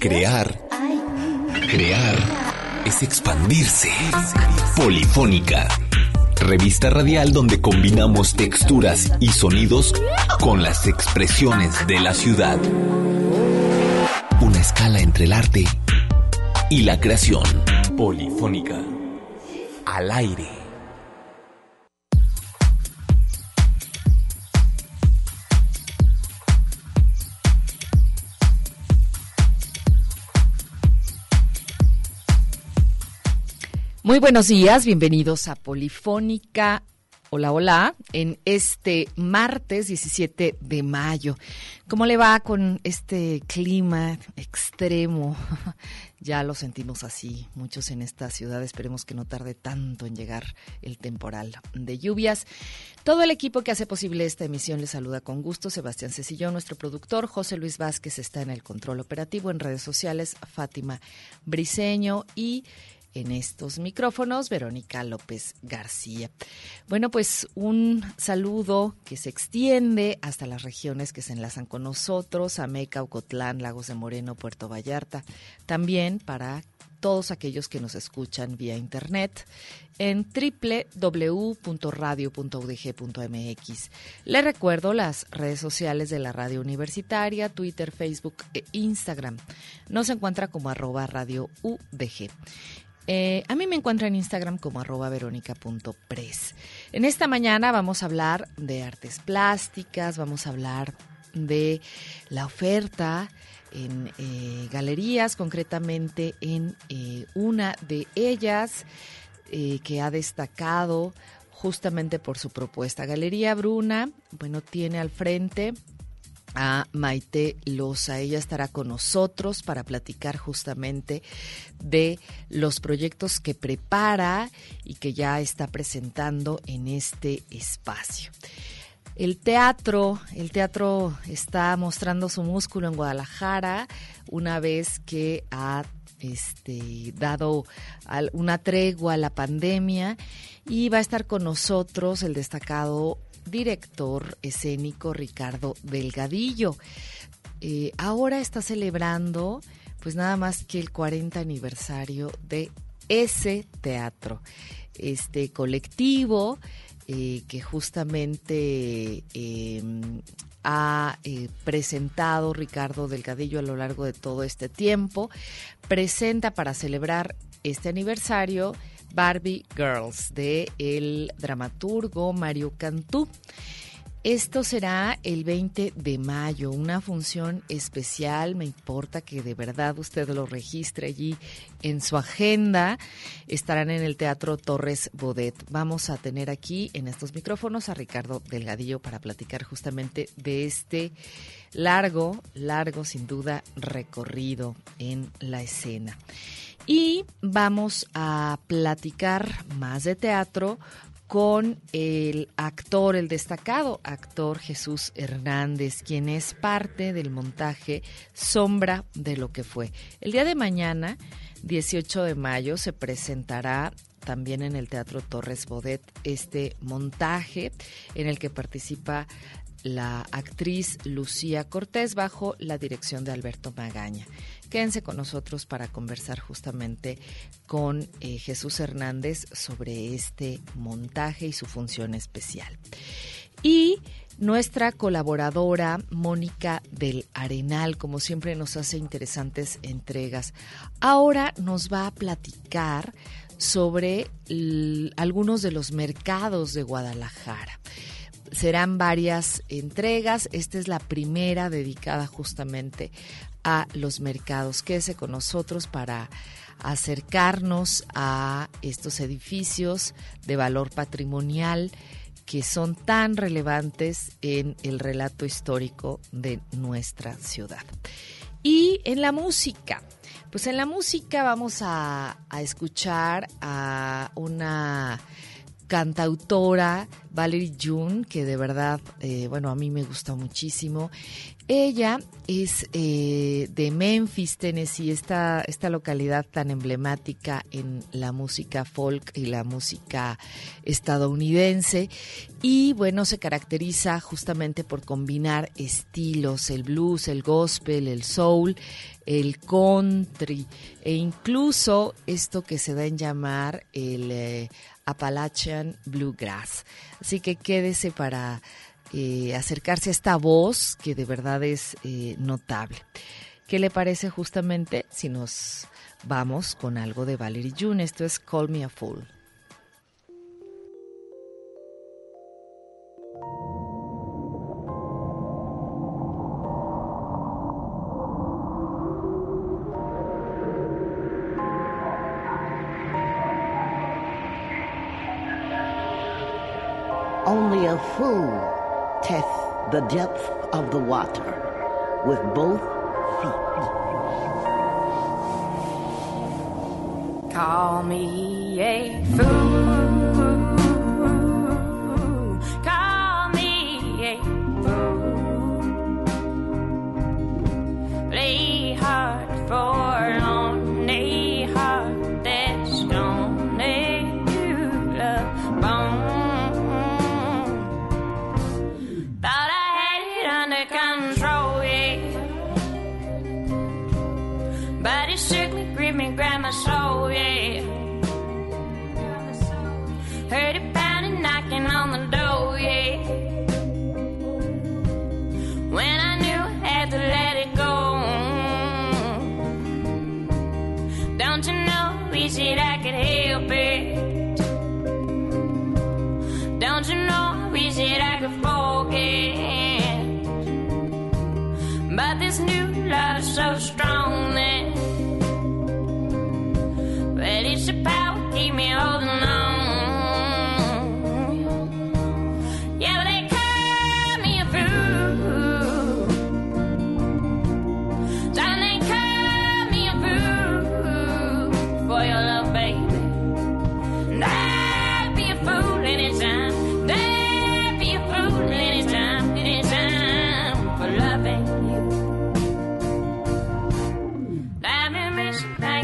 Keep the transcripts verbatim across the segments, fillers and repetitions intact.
Crear, crear es expandirse. Polifónica, revista radial donde combinamos texturas y sonidos con las expresiones de la ciudad. Una escala entre el arte y la creación. Polifónica, al aire. Muy buenos días, bienvenidos a Polifónica. Hola, hola, en este martes diecisiete de mayo. ¿Cómo le va con este clima extremo? Ya lo sentimos así, muchos en esta ciudad. Esperemos que no tarde tanto en llegar el temporal de lluvias. Todo el equipo que hace posible esta emisión le saluda con gusto. Sebastián Cecillón, nuestro productor. José Luis Vázquez está en el control operativo, en redes sociales. Fátima Briceño y en estos micrófonos, Verónica López García. Bueno, pues un saludo que se extiende hasta las regiones que se enlazan con nosotros, Ameca, Ocotlán, Lagos de Moreno, Puerto Vallarta. También para todos aquellos que nos escuchan vía internet en doble u doble u doble u punto radio punto u d g punto m x. Les recuerdo las redes sociales de la radio universitaria, Twitter, Facebook e Instagram. Nos encuentra como arroba radio U D G. Eh, a mí me encuentra en Instagram como arroba verónica punto pres. En esta mañana vamos a hablar de artes plásticas, vamos a hablar de la oferta en eh, galerías, concretamente en eh, una de ellas eh, que ha destacado justamente por su propuesta. Galería Bruna, bueno, tiene al frente a Maite Loza. Ella estará con nosotros para platicar justamente de los proyectos que prepara y que ya está presentando en este espacio. El teatro, el teatro está mostrando su músculo en Guadalajara una vez que ha este, dado una tregua a la pandemia, y va a estar con nosotros el destacado director escénico Ricardo Delgadillo. Eh, ahora está celebrando pues nada más que el cuarenta aniversario de ese teatro, este colectivo eh, que justamente eh, ha eh, presentado Ricardo Delgadillo a lo largo de todo este tiempo. Presenta para celebrar este aniversario Barbie Girls, de el dramaturgo Mario Cantú. Esto será el veinte de mayo, una función especial. Me importa que de verdad usted lo registre allí en su agenda. Estarán en el Teatro Torres Bodet. Vamos a tener aquí en estos micrófonos a Ricardo Delgadillo para platicar justamente de este largo, largo sin duda recorrido en la escena. Y vamos a platicar más de teatro con el actor, el destacado actor Jesús Hernández, quien es parte del montaje Sombra de lo que fue. El día de mañana, dieciocho de mayo, se presentará también en el Teatro Torres Bodet este montaje en el que participa la actriz Lucía Cortés bajo la dirección de Alberto Magaña. Quédense con nosotros para conversar justamente con eh, Jesús Hernández sobre este montaje y su función especial. Y nuestra colaboradora Mónica del Arenal, como siempre, nos hace interesantes entregas. Ahora nos va a platicar sobre l- algunos de los mercados de Guadalajara. Serán varias entregas. Esta es la primera dedicada justamente a los mercados. Quédese con nosotros para acercarnos a estos edificios de valor patrimonial que son tan relevantes en el relato histórico de nuestra ciudad. Y en la música, pues en la música vamos a, a escuchar a una cantautora Valerie June, que de verdad, eh, bueno, a mí me gusta muchísimo. Ella es eh, de Memphis, Tennessee, esta, esta localidad tan emblemática en la música folk y la música estadounidense. Y bueno, se caracteriza justamente por combinar estilos, el blues, el gospel, el soul, el country e incluso esto que se da en llamar el eh, Appalachian Bluegrass. Así que quédese para eh, acercarse a esta voz que de verdad es eh, notable. ¿Qué le parece justamente si nos vamos con algo de Valerie June? Esto es Call Me a Fool. Only a fool tests the depth of the water with both feet. Call me a fool. Call me a fool. Play hard for lonely heart that's gonna do the bone. But it certainly gripped me, grabbed my soul, yeah. Heard it pounding, knocking on the door, yeah. When I knew I had to let it go. Don't you know, we said I could help it. Don't you know, we said I could forget. But this new love's so strong that well, it's the power keep me holding on. Yeah, well, they call me a fool. Darling, they call me a fool for your love, baby. And I'd be a fool anytime. I'd be a fool anytime, anytime for loving you. I've been missing things.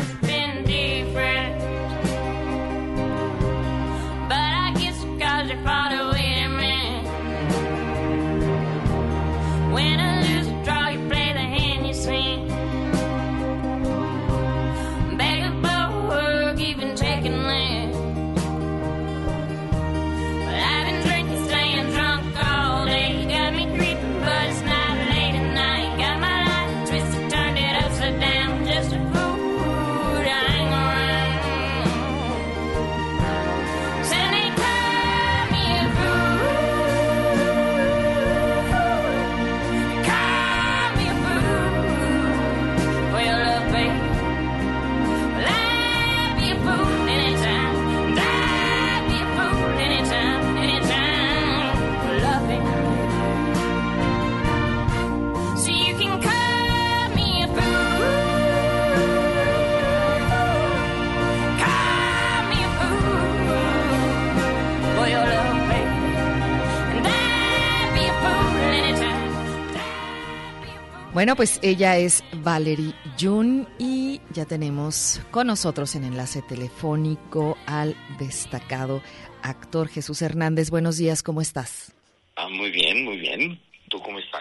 Bueno, pues ella es Valerie June y ya tenemos con nosotros en enlace telefónico al destacado actor Jesús Hernández. Buenos días, ¿cómo estás? Ah, muy bien, muy bien. ¿Tú cómo estás?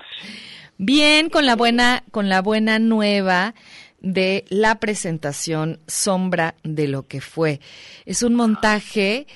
Bien, con la buena, con la buena nueva de la presentación Sombra de lo que fue. Es un montaje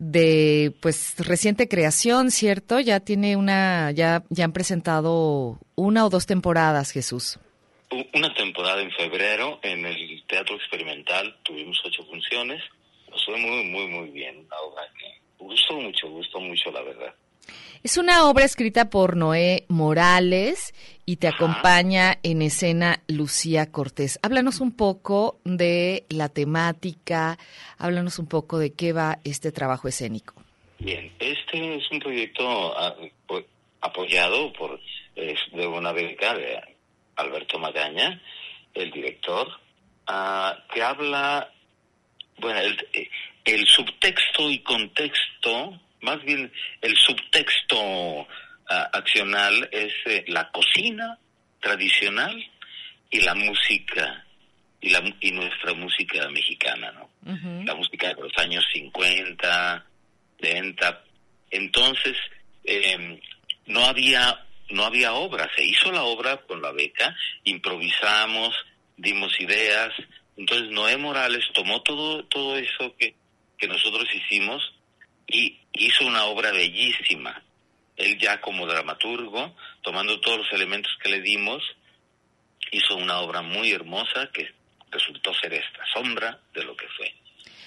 de pues reciente creación, ¿cierto? Ya tiene una, ya, ya han presentado una o dos temporadas, Jesús. Una temporada en febrero en el Teatro Experimental, tuvimos ocho funciones, nos fue muy, muy, muy bien la obra. Gustó mucho, gustó mucho, la verdad. Es una obra escrita por Noé Morales y te Ajá. acompaña en escena Lucía Cortés. Háblanos un poco de la temática, háblanos un poco de qué va este trabajo escénico. Bien, este es un proyecto uh, apoyado por eh, de una beca de Alberto Magaña, el director, uh, que habla, bueno, el, eh, el subtexto y contexto, más bien el subtexto uh, accional es eh, la cocina tradicional y la música y la y nuestra música mexicana, ¿no? Uh-huh. La música de los años cincuenta, setenta. Entonces eh, no había no había obra, se hizo la obra con la beca, improvisamos, dimos ideas. Entonces Noé Morales tomó todo todo eso que que nosotros hicimos y hizo una obra bellísima. Él ya como dramaturgo, tomando todos los elementos que le dimos, hizo una obra muy hermosa que resultó ser esta sombra de lo que fue.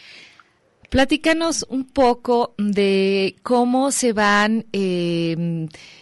Platícanos un poco de cómo se van eh,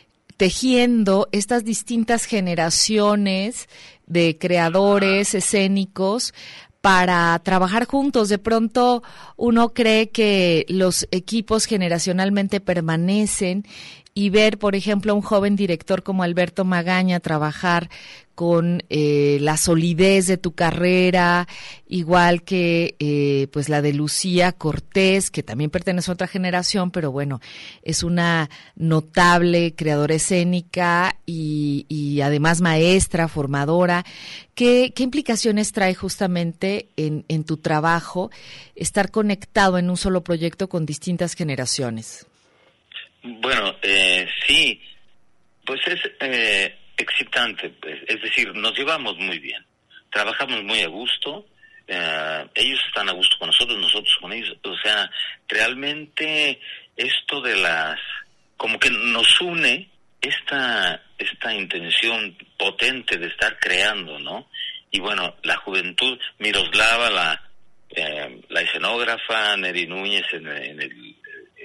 tejiendo estas distintas generaciones de creadores escénicos para trabajar juntos. De pronto uno cree que los equipos generacionalmente permanecen y ver, por ejemplo, a un joven director como Alberto Magaña trabajar con eh, la solidez de tu carrera, igual que eh, pues la de Lucía Cortés, que también pertenece a otra generación, pero bueno, es una notable creadora escénica y, y además maestra, formadora. ¿Qué, qué implicaciones trae justamente en, en tu trabajo estar conectado en un solo proyecto con distintas generaciones? Bueno, eh, sí, pues es eh, excitante, pues, es decir, nos llevamos muy bien, trabajamos muy a gusto, eh, ellos están a gusto con nosotros, nosotros con ellos, o sea, realmente esto de las, como que nos une esta esta intención potente de estar creando, ¿no? Y bueno, la juventud, Miroslava, la eh, la escenógrafa, Neri Núñez en, en el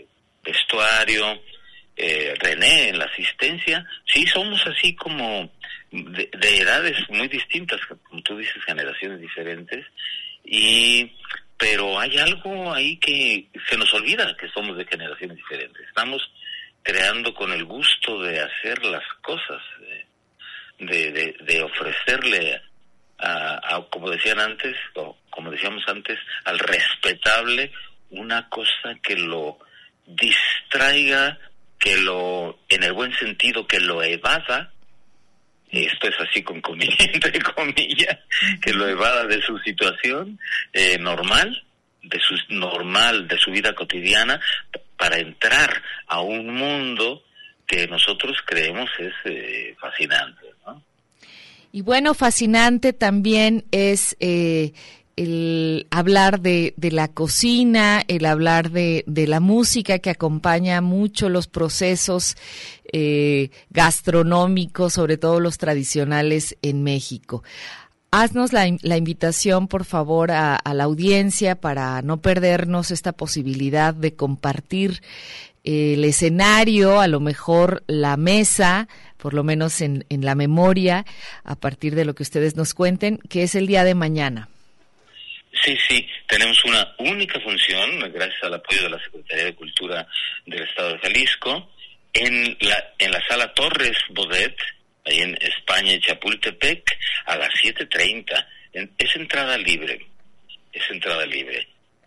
vestuario, eh, René en la asistencia, sí, somos así como de, de edades muy distintas, como tú dices, generaciones diferentes, y pero hay algo ahí que se nos olvida que somos de generaciones diferentes. Estamos creando con el gusto de hacer las cosas, de, de, de ofrecerle a, a, como decían antes, o como decíamos antes, al respetable una cosa que lo distraiga, que lo, en el buen sentido, que lo evada, esto es así con comillas, entre comillas, que lo evada de su situación eh, normal, de su normal, de su vida cotidiana, para entrar a un mundo que nosotros creemos es eh, fascinante, ¿no? Y bueno, fascinante también es eh, el hablar de, de la cocina, el hablar de, de la música que acompaña mucho los procesos eh, gastronómicos, sobre todo los tradicionales en México. Haznos la, la invitación, por favor, a, a la audiencia para no perdernos esta posibilidad de compartir eh, el escenario, a lo mejor la mesa, por lo menos en, en la memoria, a partir de lo que ustedes nos cuenten, que es el día de mañana. Sí, sí, tenemos una única función, gracias al apoyo de la Secretaría de Cultura del Estado de Jalisco, en la en la Sala Torres Bodet, ahí en España, en Chapultepec, a las siete treinta. Es entrada libre, es entrada libre.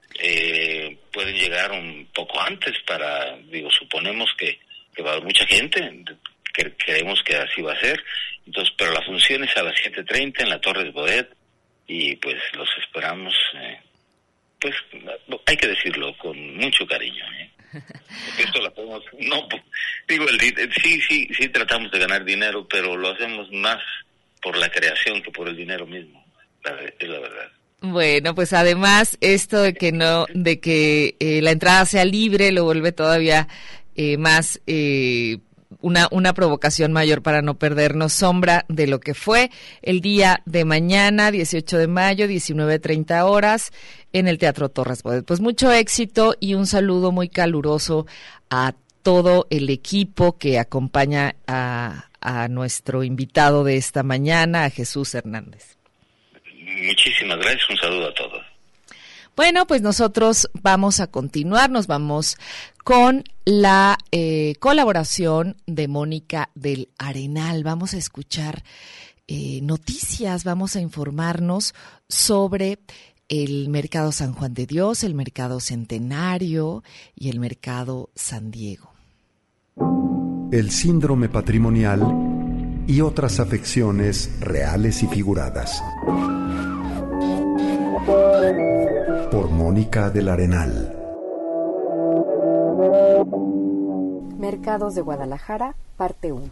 Eh, pueden llegar un poco antes para, digo, suponemos que, que va a haber mucha gente, que creemos que así va a ser, entonces, pero la función es a las siete treinta en la Torres Bodet, y pues los esperamos, eh, pues hay que decirlo con mucho cariño, ¿eh? Esto lo hacemos, no, digo, el, sí, sí, sí tratamos de ganar dinero, pero lo hacemos más por la creación que por el dinero mismo, la, es la verdad. Bueno, pues además esto de que no, de que eh, la entrada sea libre lo vuelve todavía eh, más eh, una una provocación mayor para no perdernos sombra de lo que fue el día de mañana, dieciocho de mayo, diecinueve treinta horas, en el Teatro Torres Bodet. Pues mucho éxito y un saludo muy caluroso a todo el equipo que acompaña a, a nuestro invitado de esta mañana, a Jesús Hernández. Muchísimas gracias, un saludo a todos. Bueno, pues nosotros vamos a continuar, nos vamos con la eh, colaboración de Mónica del Arenal. Vamos a escuchar eh, noticias, vamos a informarnos sobre el Mercado San Juan de Dios, el Mercado Centenario y el Mercado San Diego. El síndrome patrimonial y otras afecciones reales y figuradas. Por Mónica del Arenal. Mercados de Guadalajara, parte uno.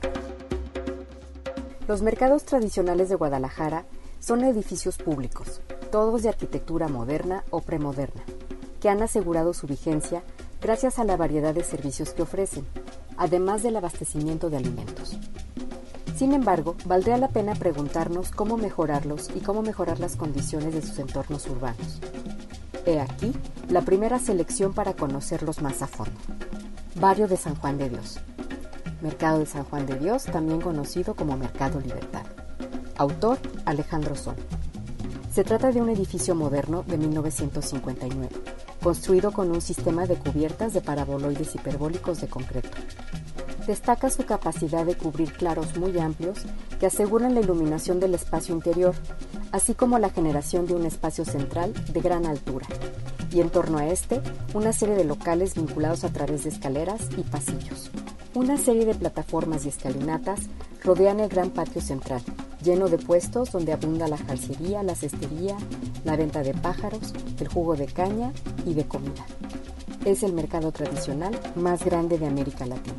Los mercados tradicionales de Guadalajara son edificios públicos, todos de arquitectura moderna o premoderna, que han asegurado su vigencia gracias a la variedad de servicios que ofrecen, además del abastecimiento de alimentos. Sin embargo, valdría la pena preguntarnos cómo mejorarlos y cómo mejorar las condiciones de sus entornos urbanos. He aquí la primera selección para conocerlos más a fondo. Barrio de San Juan de Dios. Mercado de San Juan de Dios, también conocido como Mercado Libertad. Autor, Alejandro Son. Se trata de un edificio moderno de mil novecientos cincuenta y nueve, construido con un sistema de cubiertas de paraboloides hiperbólicos de concreto. Destaca su capacidad de cubrir claros muy amplios que aseguran la iluminación del espacio interior, así como la generación de un espacio central de gran altura, y en torno a este, una serie de locales vinculados a través de escaleras y pasillos. Una serie de plataformas y escalinatas rodean el gran patio central, lleno de puestos donde abunda la jarcería, la cestería, la venta de pájaros, el jugo de caña y de comida. Es el mercado tradicional más grande de América Latina.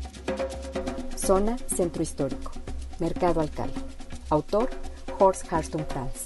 Zona Centro Histórico. Mercado Alcalá. Autor, Horst Hartung Franz.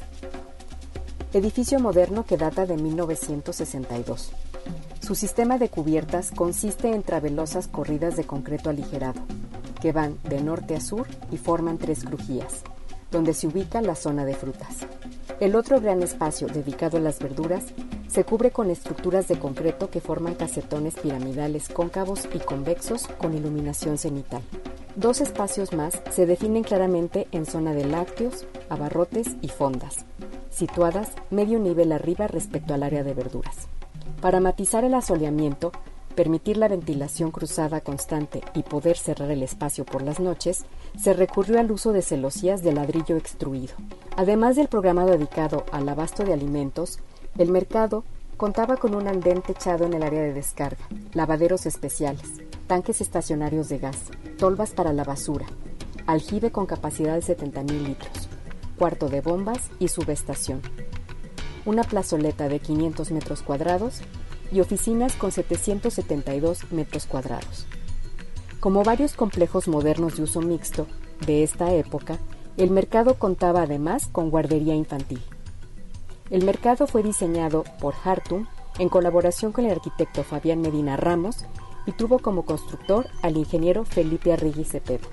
Edificio moderno que data de mil novecientos sesenta y dos. Su sistema de cubiertas consiste en travelosas corridas de concreto aligerado, que van de norte a sur y forman tres crujías, donde se ubica la zona de frutas. El otro gran espacio dedicado a las verduras se cubre con estructuras de concreto que forman casetones piramidales cóncavos y convexos con iluminación cenital. Dos espacios más se definen claramente en zona de lácteos, abarrotes y fondas, situadas medio nivel arriba respecto al área de verduras. Para matizar el asoleamiento, permitir la ventilación cruzada constante y poder cerrar el espacio por las noches, se recurrió al uso de celosías de ladrillo extruido. Además del programa dedicado al abasto de alimentos, el mercado contaba con un andén techado en el área de descarga, lavaderos especiales, tanques estacionarios de gas, tolvas para la basura, aljibe con capacidad de setenta mil litros, cuarto de bombas y subestación, una plazoleta de quinientos metros cuadrados y oficinas con setecientos setenta y dos metros cuadrados. Como varios complejos modernos de uso mixto de esta época, el mercado contaba además con guardería infantil. El mercado fue diseñado por Hartung en colaboración con el arquitecto Fabián Medina Ramos y tuvo como constructor al ingeniero Felipe Arrigui Cepeda.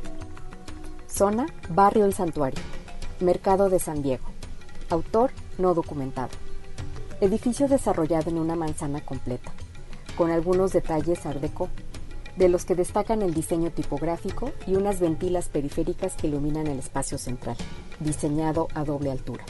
Zona Barrio El Santuario. Mercado de San Diego. Autor no documentado. Edificio desarrollado en una manzana completa, con algunos detalles art déco, de los que destacan el diseño tipográfico y unas ventilas periféricas que iluminan el espacio central, diseñado a doble altura.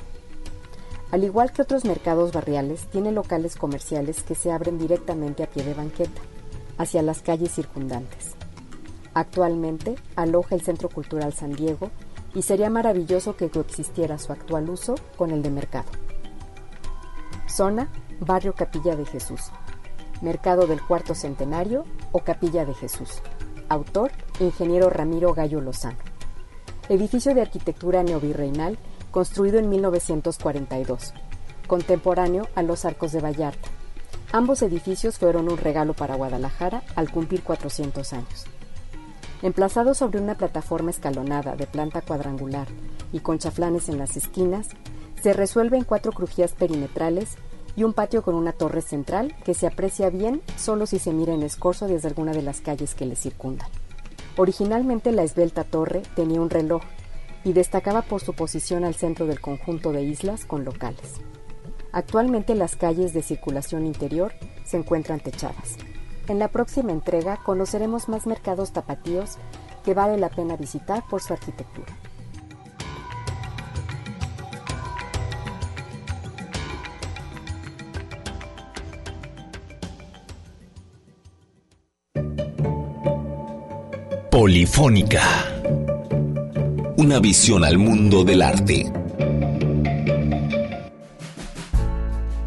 Al igual que otros mercados barriales, tiene locales comerciales que se abren directamente a pie de banqueta, hacia las calles circundantes. Actualmente aloja el Centro Cultural San Diego y sería maravilloso que coexistiera su actual uso con el de mercado. Zona Barrio Capilla de Jesús. Mercado del Cuarto Centenario o Capilla de Jesús. Autor, ingeniero Ramiro Gallo Lozano. Edificio de arquitectura neovirreinal construido en mil novecientos cuarenta y dos, contemporáneo a los Arcos de Vallarta. Ambos edificios fueron un regalo para Guadalajara al cumplir cuatrocientos años. Emplazado sobre una plataforma escalonada de planta cuadrangular y con chaflanes en las esquinas, se resuelve en cuatro crujías perimetrales y un patio con una torre central que se aprecia bien solo si se mira en escorzo desde alguna de las calles que le circundan. Originalmente la esbelta torre tenía un reloj y destacaba por su posición al centro del conjunto de islas con locales. Actualmente las calles de circulación interior se encuentran techadas. En la próxima entrega conoceremos más mercados tapatíos que vale la pena visitar por su arquitectura. Polifónica. Una visión al mundo del arte.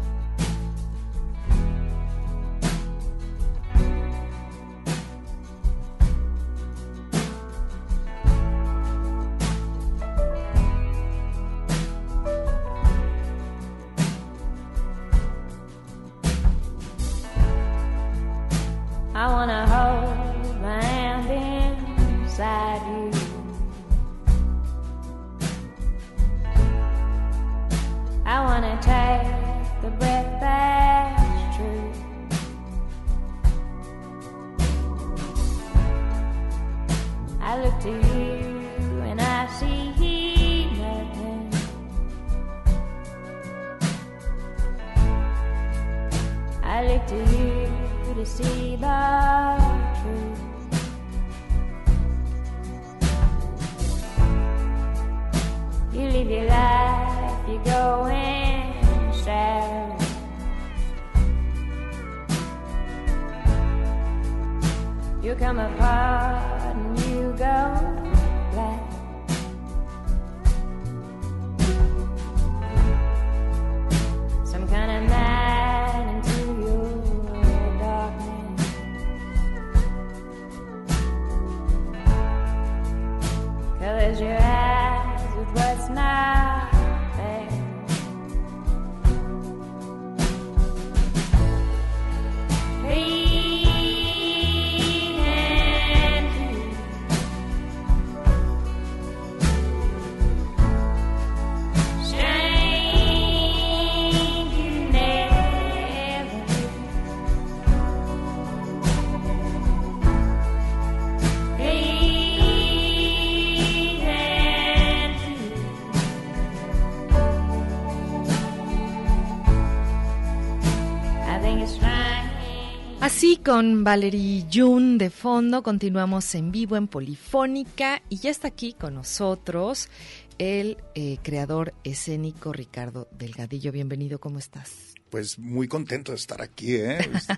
I wanna hold my hand inside you. I wanna take the breath that's true. I look to you and I see nothing. I look to you to see the truth. You live your life, you go in shadow. You come apart and you go black. Some kind of night into your darkness. Colors your eyes with what's not there. Hey. Así, con Valerie June de fondo, continuamos en vivo en Polifónica y ya está aquí con nosotros el eh, creador escénico Ricardo Delgadillo. Bienvenido, ¿cómo estás? Pues muy contento de estar aquí, ¿eh?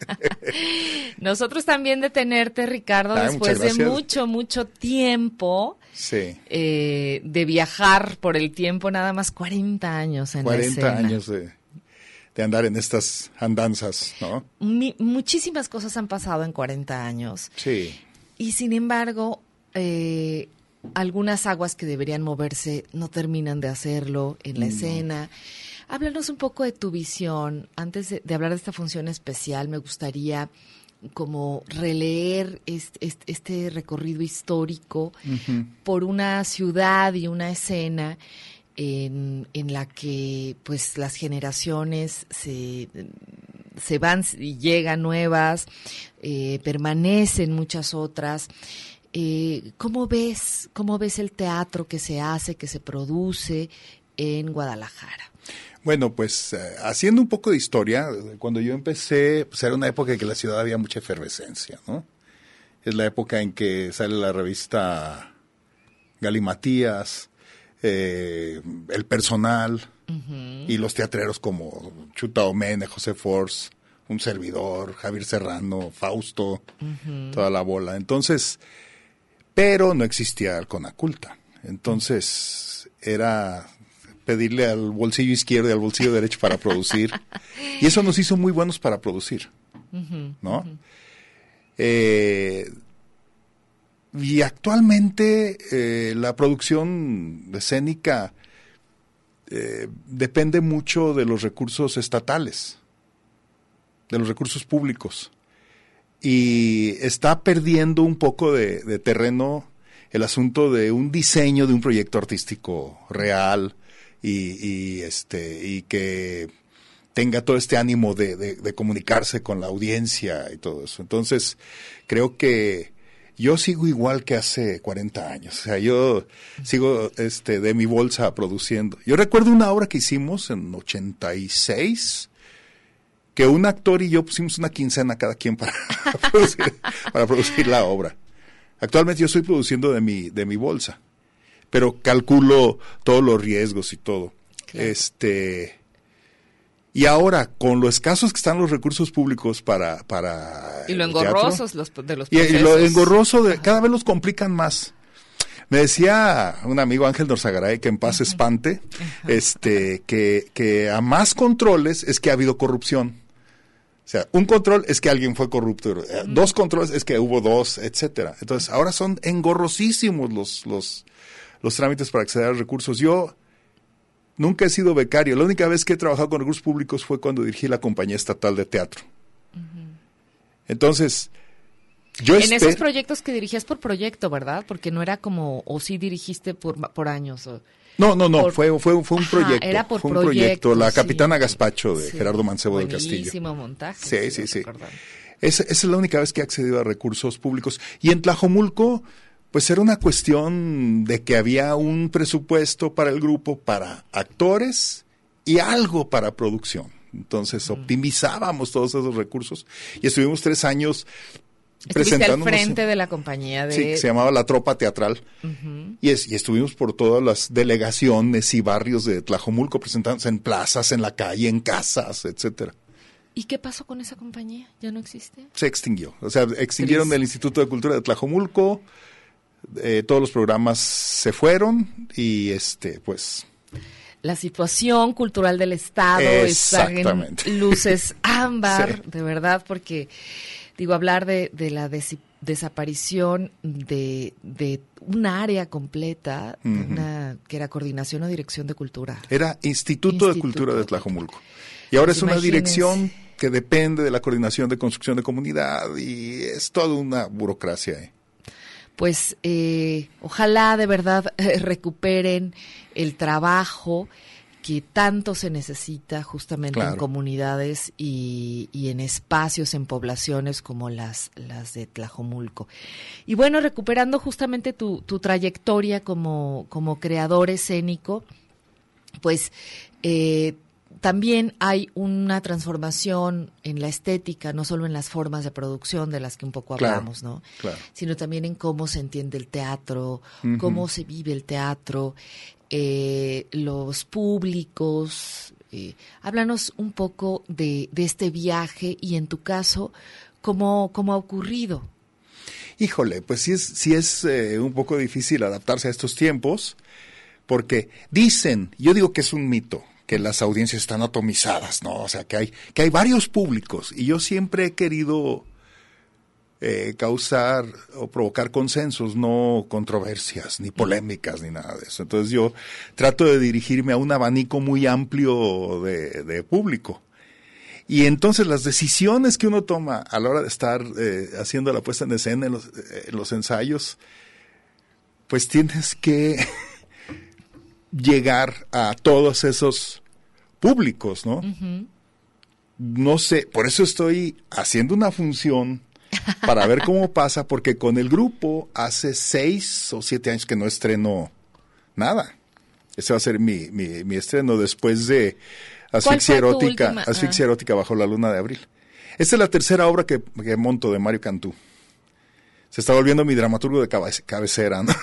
Nosotros también de tenerte, Ricardo, Ay, después de mucho, mucho tiempo sí. eh, de viajar por el tiempo, nada más cuarenta años en cuarenta la escena. años de... de andar en estas andanzas, ¿no? Mi, muchísimas cosas han pasado en cuarenta años. Sí. Y sin embargo, eh, algunas aguas que deberían moverse no terminan de hacerlo en la no. escena. Háblanos un poco de tu visión. Antes de, de hablar de esta función especial, me gustaría como releer este, este, este recorrido histórico uh-huh. por una ciudad y una escena En, en la que pues las generaciones se, se van y llegan nuevas, eh, permanecen muchas otras. Eh, ¿Cómo ves, cómo ves el teatro que se hace, que se produce en Guadalajara? Bueno, pues eh, haciendo un poco de historia, cuando yo empecé, pues era una época en que la ciudad había mucha efervescencia, ¿no? Es la época en que sale la revista Galimatías, Eh, el personal uh-huh. y los teatreros como Chuta Omene, José Force, un servidor, Javier Serrano, Fausto, uh-huh. toda la bola. Entonces, pero no existía el Conaculta. Entonces, era pedirle al bolsillo izquierdo y al bolsillo derecho para producir. Y eso nos hizo muy buenos para producir, uh-huh. ¿no? Uh-huh. Eh... Y actualmente eh, la producción escénica eh, depende mucho de los recursos estatales, de los recursos públicos. Y está perdiendo un poco de, de terreno el asunto de un diseño de un proyecto artístico real y, y, este, y que tenga todo este ánimo de, de, de comunicarse con la audiencia y todo eso. Entonces, creo que yo sigo igual que hace cuarenta años, o sea, yo sigo este de mi bolsa produciendo. Yo recuerdo una obra que hicimos en ochenta y seis, que un actor y yo pusimos una quincena cada quien para producir, para producir la obra. Actualmente yo estoy produciendo de mi de mi bolsa, pero calculo todos los riesgos y todo. Claro. Este Y ahora, con lo escasos que están los recursos públicos para... para y lo engorrosos los, de los y, procesos. Y lo engorroso, de, cada vez los complican más. Me decía un amigo, Ángel Norzagaray, que en paz uh-huh. espante, uh-huh. este, que, que a más controles es que ha habido corrupción. O sea, un control es que alguien fue corrupto, uh-huh. dos controles es que hubo dos, etcétera. Entonces, ahora son engorrosísimos los, los, los trámites para acceder a recursos. Yo... Nunca he sido becario. La única vez que he trabajado con recursos públicos fue cuando dirigí la compañía estatal de teatro. Uh-huh. Entonces, Yo en esper- esos proyectos que dirigías por proyecto, ¿verdad? Porque no era como, o sí dirigiste por, por años. O, No, no, no, por- fue, fue, fue un Ajá, proyecto. era por fue un proyecto, proyecto. La sí. Capitana Gazpacho de Sí. Gerardo Mancebo del Castillo. Buenísimo montaje. Sí, sí, lo sí. recordamos. Esa, esa es la única vez que he accedido a recursos públicos. Y en Tlajomulco, pues era una cuestión de que había un presupuesto para el grupo, para actores y algo para producción. Entonces optimizábamos todos esos recursos y estuvimos tres años Estuviste al presentándonos. frente en- de la compañía de... Sí, que se llamaba La Tropa Teatral. Ujú. Y, es, y estuvimos por todas las delegaciones y barrios de Tlajomulco, presentándose en plazas, en la calle, en casas, etcétera. ¿Y qué pasó con esa compañía? ¿Ya no existe? Se extinguió. O sea, extinguieron Triste. el Instituto de Cultura de Tlajomulco, eh, todos los programas se fueron y este, pues... La situación cultural del Estado está en Exactamente. luces ámbar, Sí. de verdad, porque, digo, hablar de, de la desi- desaparición de, de un área completa, de Ujú. una, que era Coordinación o Dirección de Cultura. Era Instituto, de Instituto Cultura de de Tlajomulco. Y ahora Pues es una imagínense. dirección que depende de la Coordinación de Construcción de Comunidad y es toda una burocracia. ¿eh? Pues eh, ojalá de verdad eh, recuperen el trabajo que tanto se necesita justamente en Claro. comunidades y, y en espacios, en poblaciones como las, las de Tlajomulco. Y bueno, recuperando justamente tu, tu trayectoria como, como creador escénico, pues eh, también hay una transformación en la estética, no solo en las formas de producción de las que un poco Claro, hablamos, ¿no? claro. Sino también en cómo se entiende el teatro, Ujú. cómo se vive el teatro, eh, los públicos. Eh, háblanos un poco de, de este viaje y en tu caso, cómo, cómo ha ocurrido. Híjole, pues sí es, sí es eh, un poco difícil adaptarse a estos tiempos, porque dicen, yo digo que es un mito, que las audiencias están atomizadas, ¿no? O sea, que hay, que hay varios públicos, y yo siempre he querido eh, causar o provocar consensos, no controversias, ni polémicas, ni nada de eso. Entonces yo trato de dirigirme a un abanico muy amplio de, de público. Y entonces las decisiones que uno toma a la hora de estar eh, haciendo la puesta en escena, en los, eh, en los ensayos, pues tienes que llegar a todos esos públicos, ¿no? Uh-huh. No sé, por eso estoy haciendo una función para ver cómo pasa, porque con el grupo hace seis o siete años que no estreno nada. Ese va a ser mi, mi, mi estreno después de Asfixia fue tu Erótica, última? Asfixia Ah. Erótica bajo la luna de abril. Esta es la tercera obra que, que monto de Mario Cantú. Se está volviendo mi dramaturgo de cabe- cabecera, ¿no?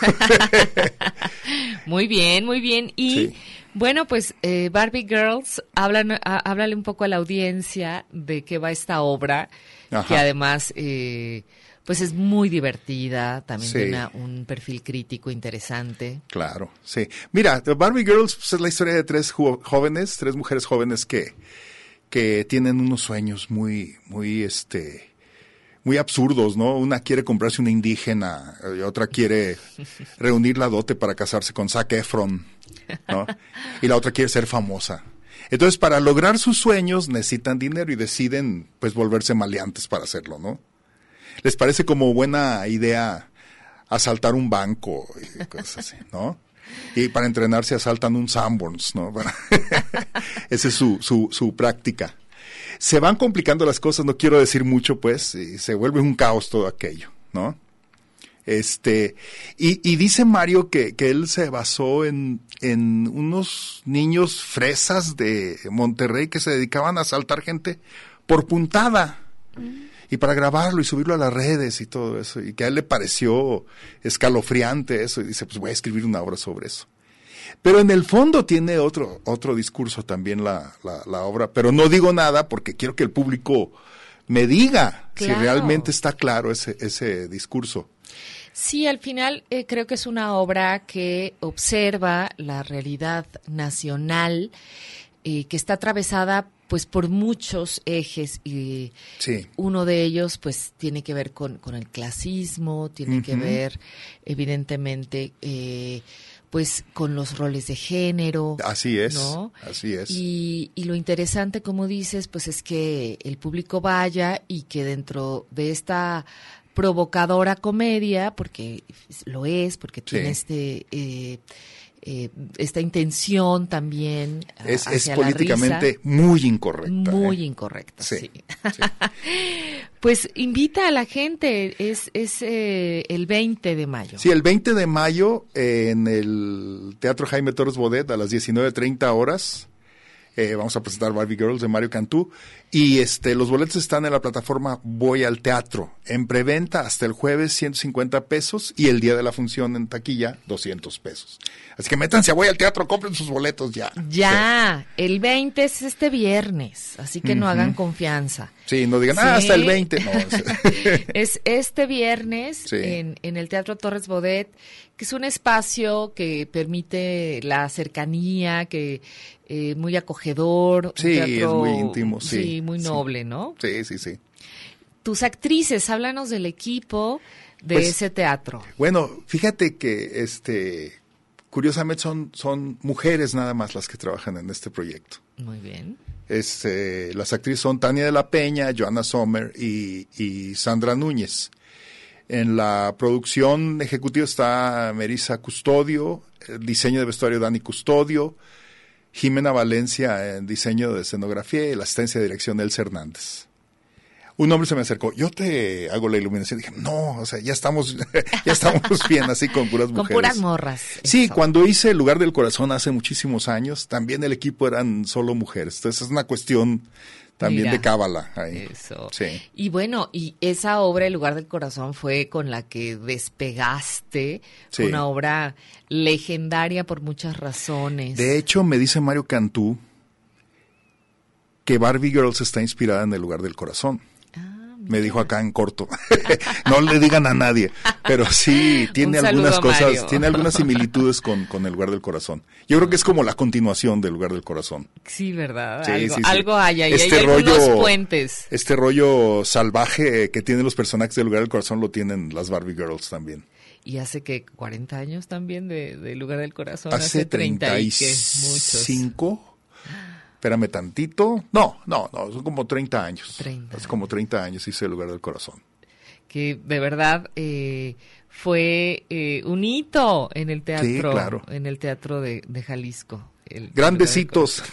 Muy bien, muy bien. Y Sí. bueno, pues eh, Barbie Girls, hablan, a- háblale un poco a la audiencia de qué va esta obra, Ajá. que además eh, pues es muy divertida, también Sí. tiene una- un perfil crítico interesante. Claro, sí. Mira, The Barbie Girls pues, es la historia de tres jo- jóvenes, tres mujeres jóvenes que, que tienen unos sueños muy, muy, este, muy absurdos, ¿no? Una quiere comprarse una indígena, y otra quiere reunir la dote para casarse con Zac Efron, ¿no? Y la otra quiere ser famosa. Entonces, para lograr sus sueños necesitan dinero y deciden, pues, volverse maleantes para hacerlo, ¿no? Les parece como buena idea asaltar un banco y cosas así, ¿no? Y para entrenarse asaltan un Sanborns, ¿no? Para- Esa es su, su, su práctica. Se van complicando las cosas, no quiero decir mucho, pues, y se vuelve un caos todo aquello, ¿no? Este, y, y dice Mario que, que él se basó en, en unos niños fresas de Monterrey que se dedicaban a asaltar gente por puntada. Y para grabarlo y subirlo a las redes y todo eso, y que a él le pareció escalofriante eso, y dice, pues voy a escribir una obra sobre eso. Pero en el fondo tiene otro, otro discurso también la, la, la obra, pero no digo nada porque quiero que el público me diga Claro. si realmente está claro ese, ese discurso. Sí, al final eh, creo que es una obra que observa la realidad nacional, eh, que está atravesada pues por muchos ejes y Sí. uno de ellos pues tiene que ver con, con el clasismo, tiene que Ujú. ver evidentemente eh, pues con los roles de género. Así es, ¿no? así es. Y, y lo interesante, como dices, pues es que el público vaya y que dentro de esta provocadora comedia, porque lo es, porque Sí. tiene este eh, eh, esta intención también Es, es hacia la políticamente risa. muy incorrecta. Muy ¿eh? incorrecta, Sí, sí. sí. Pues invita a la gente, es, es eh, el veinte de mayo. Sí, el veinte de mayo eh, en el Teatro Jaime Torres Bodet a las diecinueve treinta horas. Eh, vamos a presentar Barbie Girls de Mario Cantú y este los boletos están en la plataforma Voy al Teatro en preventa hasta el jueves ciento cincuenta pesos y el día de la función en taquilla doscientos pesos. Así que métanse a Voy al Teatro, compren sus boletos ya. Ya, el veinte es este viernes, así que no Ujú. hagan confianza. Sí, no digan, Sí. ah, hasta el veinte. No, Es este viernes Sí. en, en el Teatro Torres Bodet, que es un espacio que permite la cercanía, que eh, muy acogedor. un Sí, teatro, es muy íntimo, sí, Sí, muy sí. noble, ¿no? sí, sí, sí. Tus actrices, háblanos del equipo de Pues, ese teatro. Bueno, fíjate que este curiosamente son, son mujeres nada más las que trabajan en este proyecto. Muy bien. Es, eh, las actrices son Tania de la Peña, Joanna Sommer y, y Sandra Núñez. En la producción ejecutiva está Melissa Custodio, el diseño de vestuario Dani Custodio, Jimena Valencia en diseño de escenografía y la asistencia de dirección Elsa Hernández. Un hombre se me acercó, yo te hago la iluminación. Dije, no, o sea, ya estamos, ya estamos bien así con puras Con mujeres. puras morras. Sí, eso. cuando hice El Lugar del Corazón hace muchísimos años, también el equipo eran solo mujeres. Entonces es una cuestión también Mira, de cábala ahí. Eso. Sí. Y bueno, y esa obra, El Lugar del Corazón, fue con la que despegaste. Sí. Una obra legendaria por muchas razones. De hecho, me dice Mario Cantú que Barbie Girls está inspirada en El Lugar del Corazón. Ah, Me dijo acá en corto. No le digan a nadie, pero sí tiene Un algunas saludo a cosas, Mario. tiene algunas similitudes con, con El Lugar del Corazón. Yo creo que es como la continuación del Lugar del Corazón. Sí, ¿verdad? Sí, algo, sí, sí. algo hay ahí. Este hay algunos rollo- puentes. Este rollo salvaje que tienen los personajes del Lugar del Corazón lo tienen las Barbie Girls también. Y hace que cuarenta años también de, de Lugar del Corazón. Hace treinta y que treinta y muchos. cinco. Espérame tantito. No, no, no, son como treinta años. treinta. Hace como treinta años hice El Lugar del Corazón. Que de verdad eh, fue eh, un hito en el teatro, Sí, claro. en el teatro de, de Jalisco. El Grandecitos.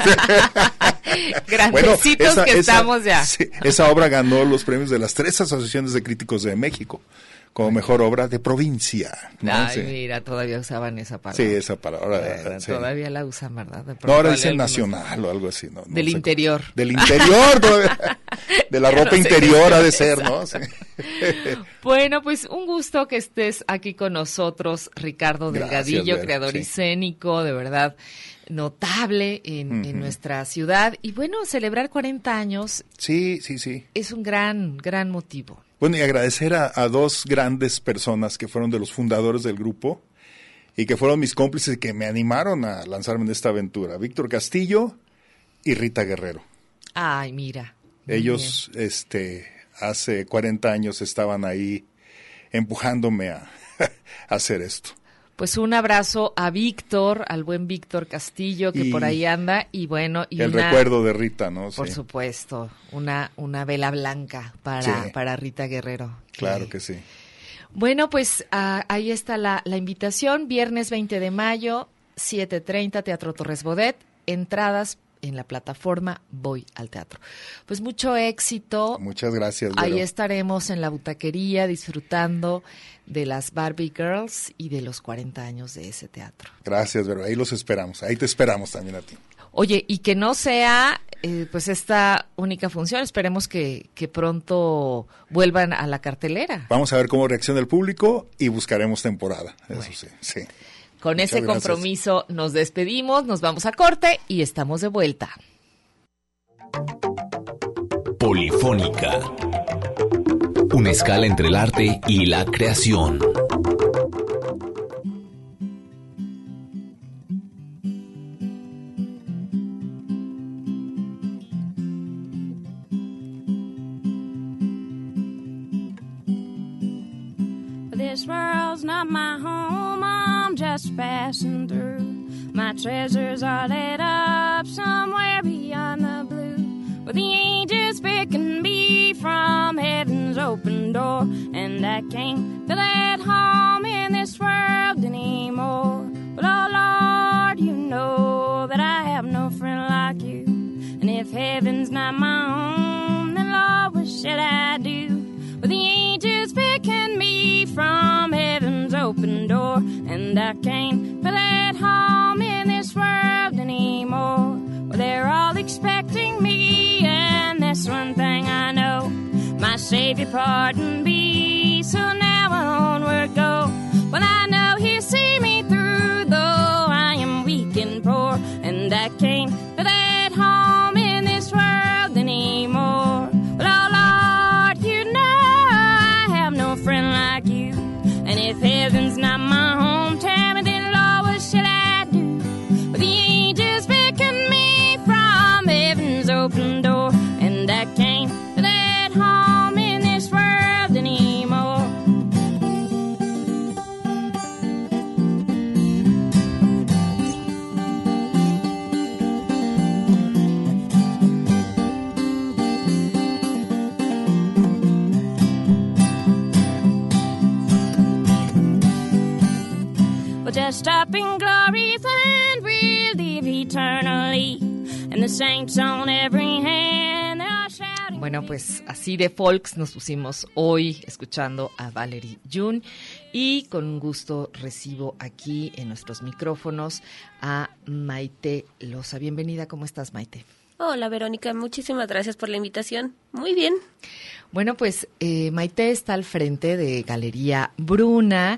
Grandecitos esa- que esa- estamos ya. sí, esa obra ganó los premios de las tres asociaciones de críticos de México como mejor obra de provincia. ¿no? Ay, Sí. mira, todavía usaban esa palabra. Sí, esa palabra. Bueno, sí. Todavía la usan, ¿verdad? De No, pronto ahora hay dicen algunos- nacional o algo así. No, no Del sé. interior. Del interior todavía. De la Ya ropa no sé interior qué ha de es ser, esa. ¿no? Sí. Bueno, pues un gusto que estés aquí con nosotros, Ricardo Gracias, Delgadillo, Vero, creador sí. escénico, de verdad notable en, en Ujú. nuestra ciudad. Y bueno, celebrar cuarenta años Sí, sí, sí. es un gran, gran motivo. Bueno, y agradecer a, a dos grandes personas que fueron de los fundadores del grupo y que fueron mis cómplices y que me animaron a lanzarme en esta aventura. Víctor Castillo y Rita Guerrero. Ay, mira. muy Ellos, este, hace cuarenta años estaban ahí empujándome a, a hacer esto. Pues un abrazo a Víctor, al buen Víctor Castillo, que Y por ahí anda, y bueno, y El una, recuerdo de Rita, ¿no? por Sí, supuesto, una, una vela blanca para, Sí. para Rita Guerrero. claro que sí. Bueno, pues ah, ahí está la, la invitación, viernes veinte de mayo, siete treinta, Teatro Torres Bodet, entradas en la plataforma Voy al Teatro. Pues mucho éxito. Muchas gracias, Ahí Vero. estaremos en la butaquería disfrutando de las Barbie Girls y de los cuarenta años de ese teatro. Gracias, Vero. Ahí los esperamos. Ahí te esperamos también a ti. Oye, y que no sea eh, pues esta única función, esperemos que, que pronto vuelvan a la cartelera. Vamos a ver cómo reacciona el público y buscaremos temporada. Eso Bueno. sí, sí. Con Muchas ese gracias. compromiso nos despedimos, nos vamos a corte y estamos de vuelta. Polifónica. Una escala entre el arte y la creación. This world's not my home, I'm just passing through. My treasures are laid up somewhere beyond the blue, where the angels beckon me from heaven's open door, and can't feel at home in this world anymore. But oh Lord, you know that I have no friend like you. And if heaven's not my home, then Lord, what should I do? With the angels picking me from heaven's open door, and I can't feel at home in this world anymore. Well, they're all expecting me, and that's one thing I know. My Savior pardoned me, so now onward go. Well, I know He'll see me through, though I am weak and poor, and I can't feel at home in this world anymore. Well, oh Lord, you know I have no friend like you, and if heaven's not my home, tell me then, Lord, what shall I do? With the angels picking me from heaven's open door, and I can't feel at home in this world anymore. We'll just stop in glory, then we'll live eternally, and the saints on every hand, they are shouting. Bueno, pues así de folks nos pusimos hoy escuchando a Valerie June, y con gusto recibo aquí en nuestros micrófonos a Maite Loza. Bienvenida, ¿cómo estás, Maite? Hola, Verónica, muchísimas gracias por la invitación. Muy bien. Bueno, pues eh, Maite está al frente de Galería Bruna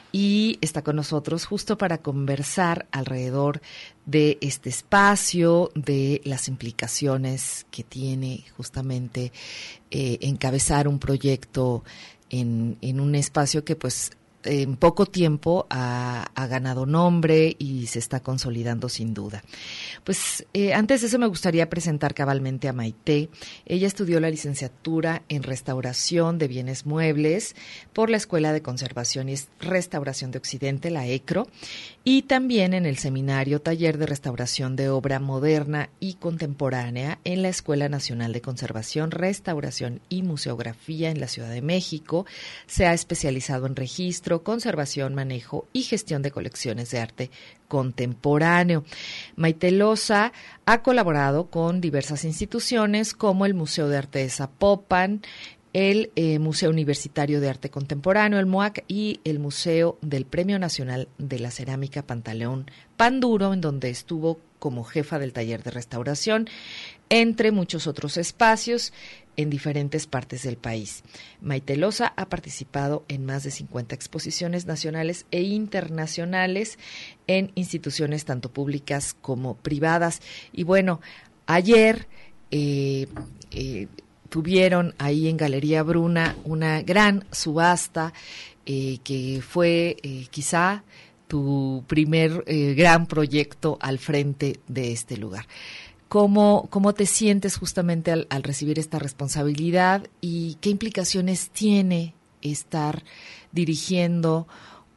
y está con nosotros justo para conversar alrededor de este espacio, de las implicaciones que tiene justamente eh, encabezar un proyecto en, en un espacio que pues en poco tiempo ha, ha ganado nombre y se está consolidando sin duda. Pues eh, antes de eso me gustaría presentar cabalmente a Maite. Ella estudió la licenciatura en Restauración de Bienes Muebles por la Escuela de Conservación y Restauración de Occidente, la E C R O, y también en el Seminario Taller de Restauración de Obra Moderna y Contemporánea en la Escuela Nacional de Conservación, Restauración y Museografía en la Ciudad de México. Se ha especializado en registro, conservación, manejo y gestión de colecciones de arte contemporáneo. Maite Loza ha colaborado con diversas instituciones como el Museo de Arte de Zapopan, el eh, Museo Universitario de Arte Contemporáneo, el MUAC, y el Museo del Premio Nacional de la Cerámica Pantaleón Panduro, en donde estuvo como jefa del taller de restauración, entre muchos otros espacios en diferentes partes del país. Maite Loza ha participado en más de cincuenta exposiciones nacionales e internacionales en instituciones tanto públicas como privadas. Y bueno, ayer eh, eh, tuvieron ahí en Galería Bruna una gran subasta eh, que fue eh, quizá tu primer eh, gran proyecto al frente de este lugar. ¿Cómo, cómo te sientes justamente al, al recibir esta responsabilidad y qué implicaciones tiene estar dirigiendo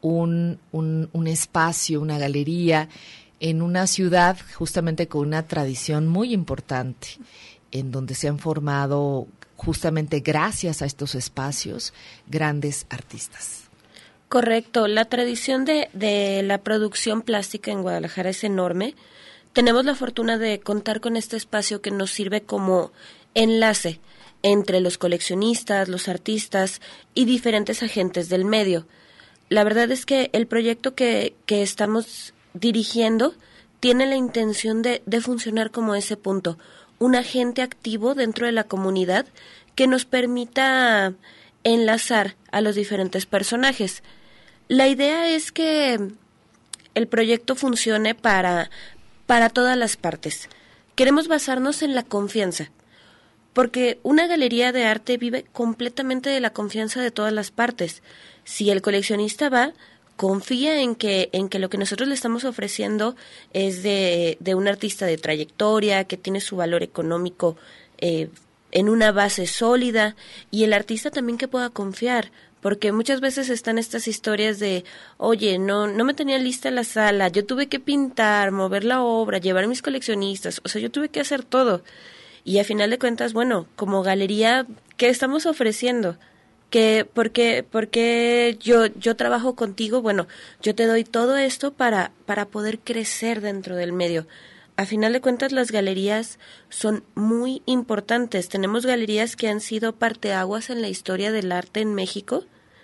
un, un, un espacio, una galería en una ciudad justamente con una tradición muy importante, en donde se han formado justamente gracias a estos espacios grandes artistas? Correcto, la tradición de, de la producción plástica en Guadalajara es enorme. Tenemos la fortuna de contar con este espacio que nos sirve como enlace entre los coleccionistas, los artistas y diferentes agentes del medio. La verdad es que el proyecto que, que estamos dirigiendo tiene la intención de, de funcionar como ese punto, un agente activo dentro de la comunidad que nos permita enlazar a los diferentes personajes. La idea es que el proyecto funcione para, para todas las partes. Queremos basarnos en la confianza, porque una galería de arte vive completamente de la confianza de todas las partes. Si el coleccionista va, confía en que, en que lo que nosotros le estamos ofreciendo es de, de un artista de trayectoria, que tiene su valor económico eh, en una base sólida, y el artista también que pueda confiar, porque muchas veces están estas historias de, oye, no no me tenía lista la sala, yo tuve que pintar, mover la obra, llevar a mis coleccionistas, o sea, yo tuve que hacer todo. Y a final de cuentas, bueno, como galería, ¿qué estamos ofreciendo? que porque porque yo yo trabajo contigo, bueno, yo te doy todo esto para para poder crecer dentro del medio. A final de cuentas, las galerías son muy importantes. Tenemos galerías que han sido parteaguas en la historia del arte en México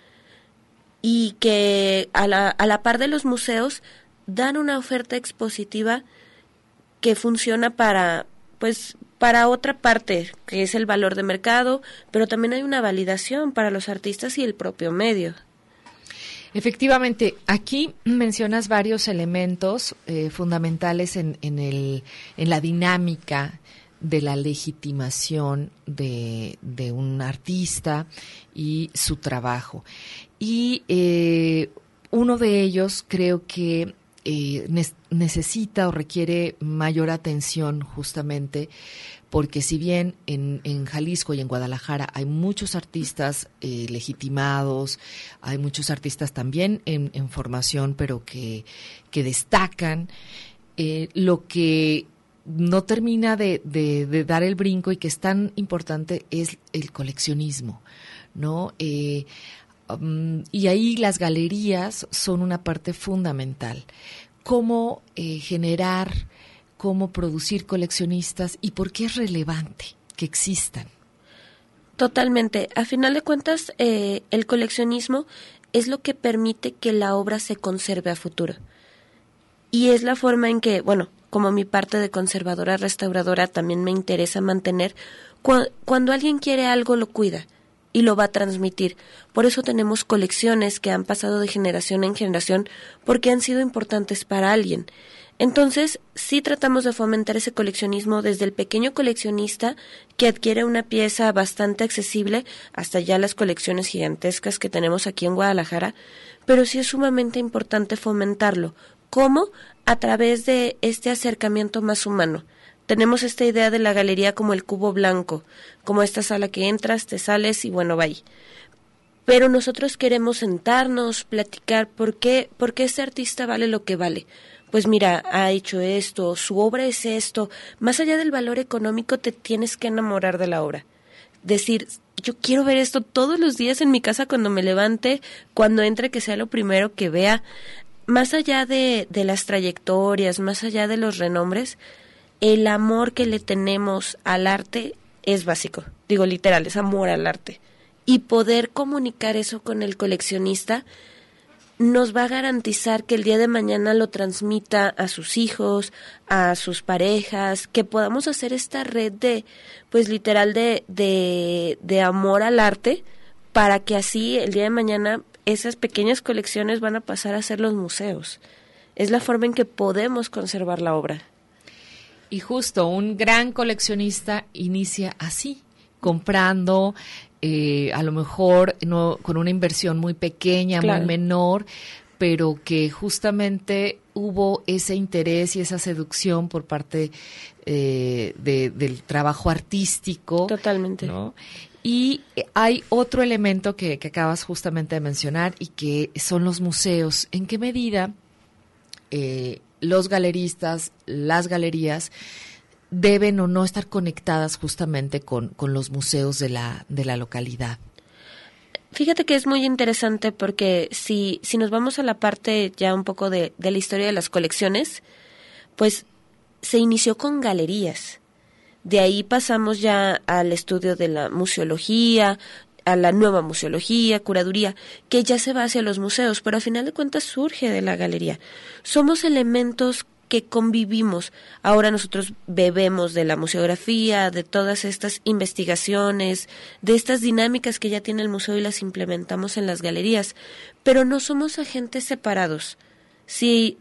y que a la, a la par de los museos dan una oferta expositiva que funciona para, pues, para otra parte, que es el valor de mercado, pero también hay una validación para los artistas y el propio medio. Efectivamente, aquí mencionas varios elementos eh, fundamentales en, en, el, en la dinámica de la legitimación de, de un artista y su trabajo. Y eh, uno de ellos creo que eh, ne- necesita o requiere mayor atención justamente porque si bien en, en Jalisco y en Guadalajara hay muchos artistas eh, legitimados, hay muchos artistas también en, en formación, pero que, que destacan, eh, lo que no termina de, de, de dar el brinco y que es tan importante es el coleccionismo, ¿no? Eh, um, y ahí las galerías son una parte fundamental. Cómo eh, generar, cómo producir coleccionistas y por qué es relevante que existan. Totalmente. A final de cuentas, eh, el coleccionismo es lo que permite que la obra se conserve a futuro. Y es la forma en que, bueno, como mi parte de conservadora restauradora también me interesa mantener, cu- cuando alguien quiere algo lo cuida y lo va a transmitir. Por eso tenemos colecciones que han pasado de generación en generación porque han sido importantes para alguien. Entonces, sí tratamos de fomentar ese coleccionismo desde el pequeño coleccionista que adquiere una pieza bastante accesible hasta ya las colecciones gigantescas que tenemos aquí en Guadalajara, pero sí es sumamente importante fomentarlo. ¿Cómo? A través de este acercamiento más humano. Tenemos esta idea de la galería como el cubo blanco, como esta sala que entras, te sales y bueno, bye. Pero nosotros queremos sentarnos, platicar por qué, por qué este artista vale lo que vale. Pues mira, ha hecho esto, su obra es esto. Más allá del valor económico, te tienes que enamorar de la obra. Decir, yo quiero ver esto todos los días en mi casa cuando me levante, cuando entre, que sea lo primero que vea. Más allá de, de las trayectorias, más allá de los renombres, el amor que le tenemos al arte es básico. Digo, literal, es amor al arte. Y poder comunicar eso con el coleccionista nos va a garantizar que el día de mañana lo transmita a sus hijos, a sus parejas, que podamos hacer esta red de, pues literal, de, de, de amor al arte, para que así el día de mañana esas pequeñas colecciones van a pasar a ser los museos. Es la forma en que podemos conservar la obra. Y justo un gran coleccionista inicia así, comprando, eh, a lo mejor no con una inversión muy pequeña, claro, muy menor, pero que justamente hubo ese interés y esa seducción por parte eh, de, del trabajo artístico. Totalmente. ¿No? Y hay otro elemento que, que acabas justamente de mencionar y que son los museos. ¿En qué medida eh, los galeristas, las galerías deben o no estar conectadas justamente con, con los museos de la, de la localidad? Fíjate que es muy interesante porque si, si nos vamos a la parte ya un poco de, de la historia de las colecciones, pues se inició con galerías. De ahí pasamos ya al estudio de la museología, a la nueva museología, curaduría, que ya se va hacia los museos, pero al final de cuentas surge de la galería. Somos elementos que convivimos. Ahora nosotros bebemos de la museografía, de todas estas investigaciones, de estas dinámicas que ya tiene el museo y las implementamos en las galerías, pero no somos agentes separados. Si,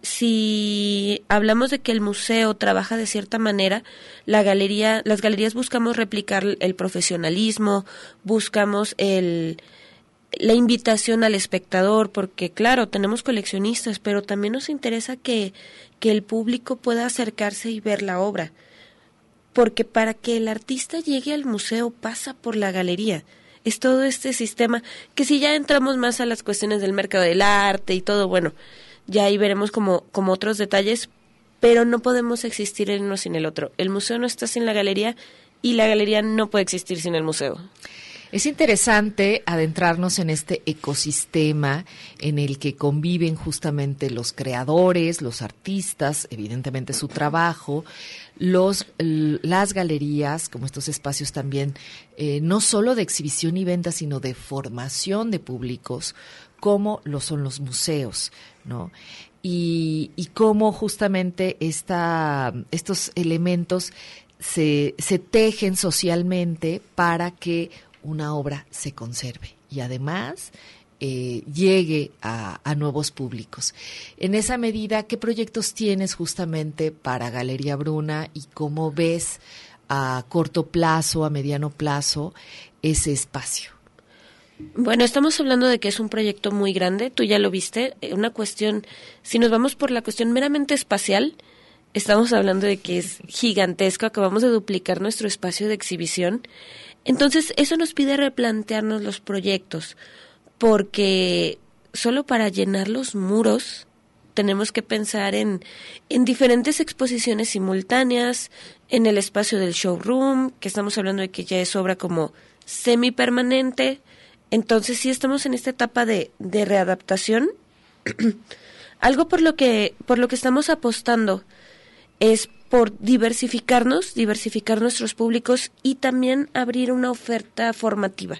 si hablamos de que el museo trabaja de cierta manera, la galería, las galerías buscamos replicar el profesionalismo, buscamos el, la invitación al espectador, porque claro, tenemos coleccionistas, pero también nos interesa que, que el público pueda acercarse y ver la obra, porque para que el artista llegue al museo pasa por la galería. Es todo este sistema que si ya entramos más a las cuestiones del mercado del arte y todo, bueno, ya ahí veremos como, como otros detalles, pero no podemos existir el uno sin el otro. El museo no está sin la galería y la galería no puede existir sin el museo. Es interesante adentrarnos en este ecosistema en el que conviven justamente los creadores, los artistas, evidentemente su trabajo, los las galerías, como estos espacios también, eh, no solo de exhibición y venta, sino de formación de públicos, como lo son los museos, ¿no? Y, y cómo justamente esta, estos elementos se, se tejen socialmente para que una obra se conserve y además eh, llegue a, a nuevos públicos. En esa medida, ¿qué proyectos tienes justamente para Galería Bruna y cómo ves a corto plazo, a mediano plazo, ese espacio? Bueno, estamos hablando de que es un proyecto muy grande, tú ya lo viste, una cuestión, si nos vamos por la cuestión meramente espacial, estamos hablando de que es gigantesco, acabamos de duplicar nuestro espacio de exhibición, entonces eso nos pide replantearnos los proyectos, porque solo para llenar los muros tenemos que pensar en, en diferentes exposiciones simultáneas, en el espacio del showroom, que estamos hablando de que ya es obra como semipermanente. Entonces sí estamos en esta etapa de, de readaptación. Algo por lo que por lo que estamos apostando es por diversificarnos, diversificar nuestros públicos y también abrir una oferta formativa.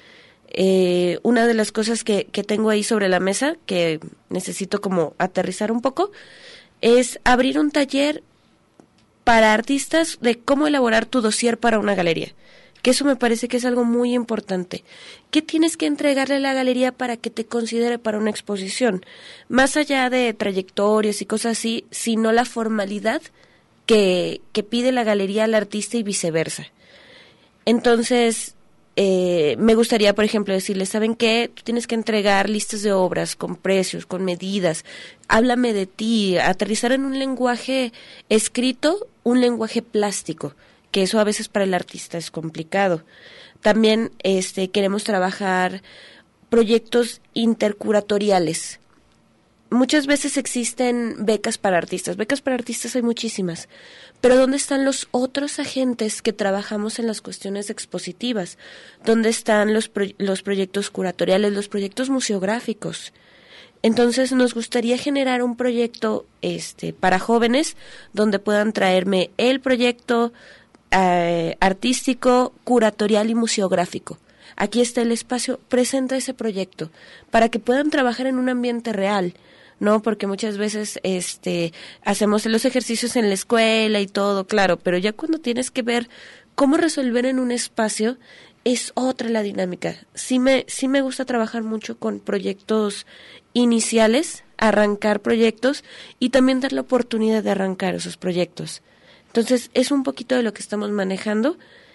Eh, una de las cosas que, que tengo ahí sobre la mesa, que necesito como aterrizar un poco, es abrir un taller para artistas de cómo elaborar tu dossier para una galería. Que eso me parece que es algo muy importante. ¿Qué tienes que entregarle a la galería para que te considere para una exposición? Más allá de trayectorias y cosas así, sino la formalidad que, que pide la galería al artista y viceversa. Entonces, eh, me gustaría, por ejemplo, decirles, ¿saben qué? Tú tienes que entregar listas de obras con precios, con medidas. Háblame de ti, aterrizar en un lenguaje escrito, un lenguaje plástico, que eso a veces para el artista es complicado. También este queremos trabajar proyectos intercuratoriales. Muchas veces existen becas para artistas. Becas para artistas hay muchísimas. Pero ¿dónde están los otros agentes que trabajamos en las cuestiones expositivas? ¿Dónde están los, pro- los proyectos curatoriales, los proyectos museográficos? Entonces nos gustaría generar un proyecto este para jóvenes donde puedan traerme el proyecto Eh, artístico, curatorial y museográfico. Aquí está el espacio, presenta ese proyecto para que puedan trabajar en un ambiente real, ¿no? Porque muchas veces este hacemos los ejercicios en la escuela y todo, claro, pero ya cuando tienes que ver cómo resolver en un espacio es otra la dinámica. Sí me sí me gusta trabajar mucho con proyectos iniciales, arrancar proyectos y también dar la oportunidad de arrancar esos proyectos. Entonces, es un poquito de lo que estamos manejando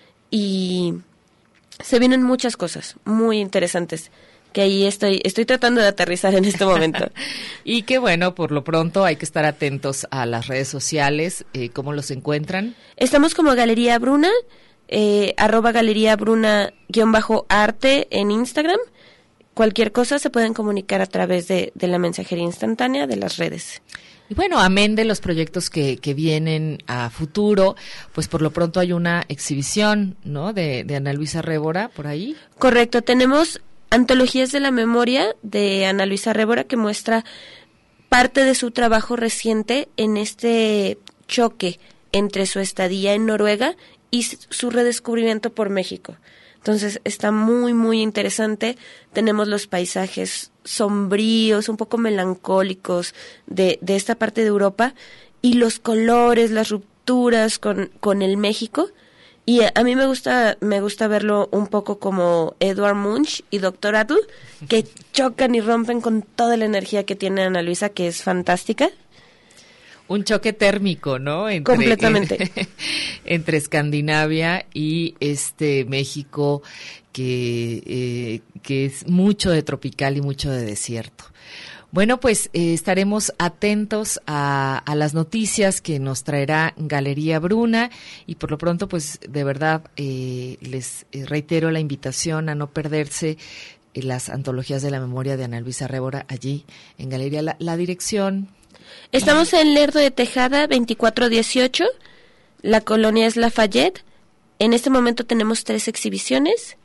y se vienen muchas cosas muy interesantes que ahí estoy estoy tratando de aterrizar en este momento. Y que bueno, por lo pronto hay que estar atentos a las redes sociales, eh, ¿cómo los encuentran? Estamos como Galería Bruna, eh, arroba Galería Bruna guión bajo arte en Instagram. Cualquier cosa se pueden comunicar a través de, de la mensajería instantánea de las redes. Y bueno, amén de los proyectos que, que vienen a futuro, pues por lo pronto hay una exhibición, ¿no? De, de Ana Luisa Révora por ahí. Correcto, tenemos Antologías de la Memoria de Ana Luisa Révora que muestra parte de su trabajo reciente en este choque entre su estadía en Noruega y su redescubrimiento por México. Entonces está muy, muy interesante. Tenemos los paisajes sombríos, un poco melancólicos de, de esta parte de Europa y los colores, las rupturas con, con el México. Y a, a mí me gusta me gusta verlo un poco como Edvard Munch y Doctor Adl, que chocan y rompen con toda la energía que tiene Ana Luisa, que es fantástica. Un choque térmico, ¿no? Entre, completamente. En, entre Escandinavia y este México que, eh, que es mucho de tropical y mucho de desierto. Bueno, pues eh, estaremos atentos a, a las noticias que nos traerá Galería Bruna y por lo pronto, pues de verdad eh, les reitero la invitación a no perderse las antologías de la memoria de Ana Luisa Révora allí en Galería. La, la dirección... Estamos en Lerdo de Tejada, veinticuatro dieciocho, la colonia es Lafayette. En este momento tenemos tres exhibiciones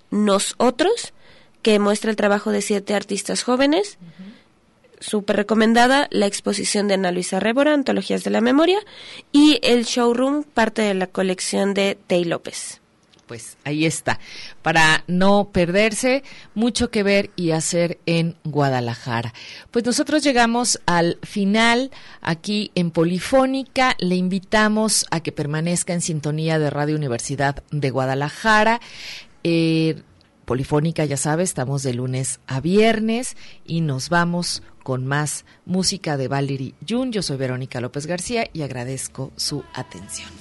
Nosotros, que muestra el trabajo de siete artistas jóvenes. Uh-huh. Súper recomendada la exposición de Ana Luisa Rébora, Antologías de la Memoria, y el showroom, parte de la colección de Tey López. Pues ahí está, para no perderse, mucho que ver y hacer en Guadalajara. Pues nosotros llegamos al final aquí en Polifónica. Le invitamos a que permanezca en sintonía de Radio Universidad de Guadalajara. Eh, Polifónica, ya sabes, estamos de lunes a viernes y nos vamos con más música de Valerie Jun. Yo soy Verónica López García y agradezco su atención.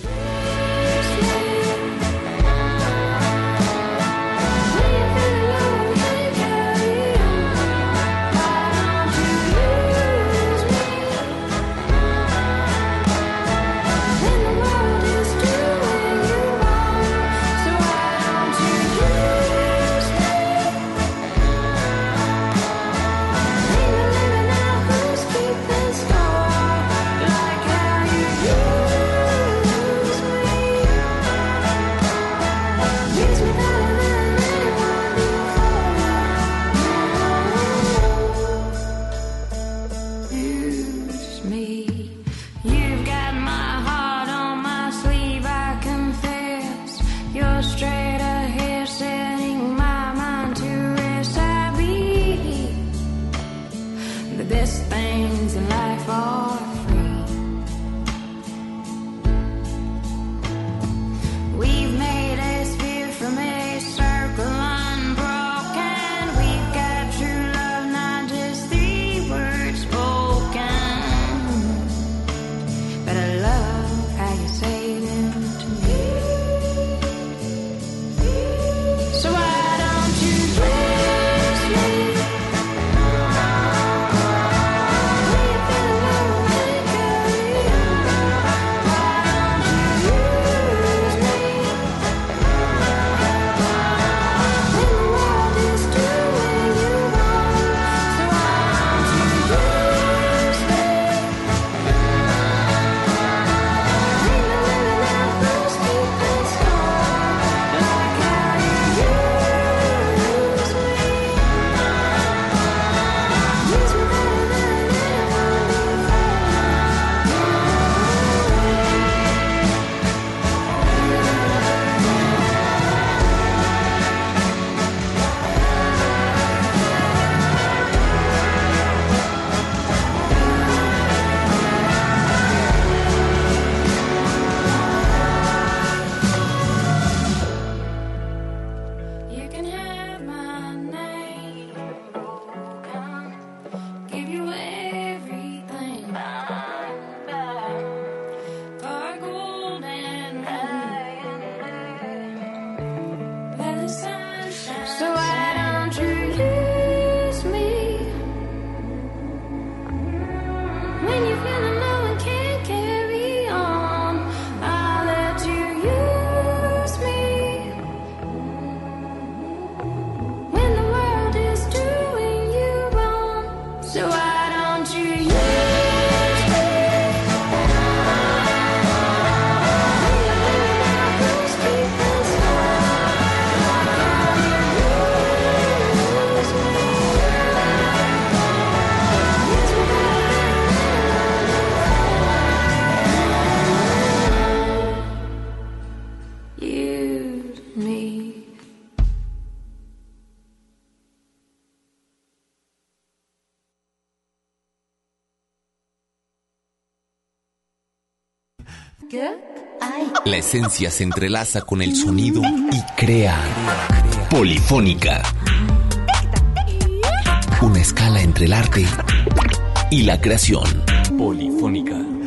La esencia se entrelaza con el sonido y crea Polifónica. Una escala entre el arte y la creación. Polifónica.